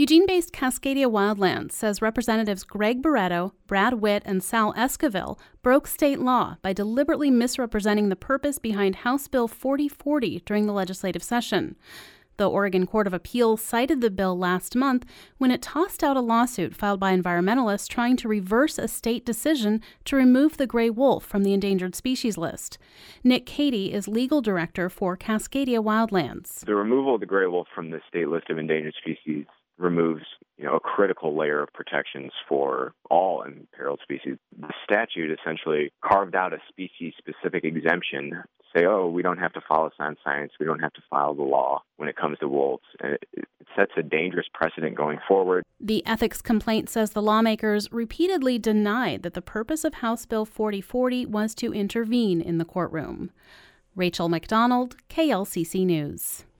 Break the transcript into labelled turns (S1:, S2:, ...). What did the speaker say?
S1: Eugene-based Cascadia Wildlands says Representatives Greg Barretto, Brad Witt, and Sal Esquivel broke state law by deliberately misrepresenting the purpose behind House Bill 4040 during the legislative session. The Oregon Court of Appeals cited the bill last month when it tossed out a lawsuit filed by environmentalists trying to reverse a state decision to remove the gray wolf from the endangered species list. Nick Cady is legal director for Cascadia Wildlands.
S2: The removal of the gray wolf from the state list of endangered species removes, a critical layer of protections for all imperiled species. The statute essentially carved out a species-specific exemption. Say, we don't have to follow science, we don't have to follow the law when it comes to wolves. And it sets a dangerous precedent going forward.
S1: The ethics complaint says the lawmakers repeatedly denied that the purpose of House Bill 4040 was to intervene in the courtroom. Rachel McDonald, KLCC News.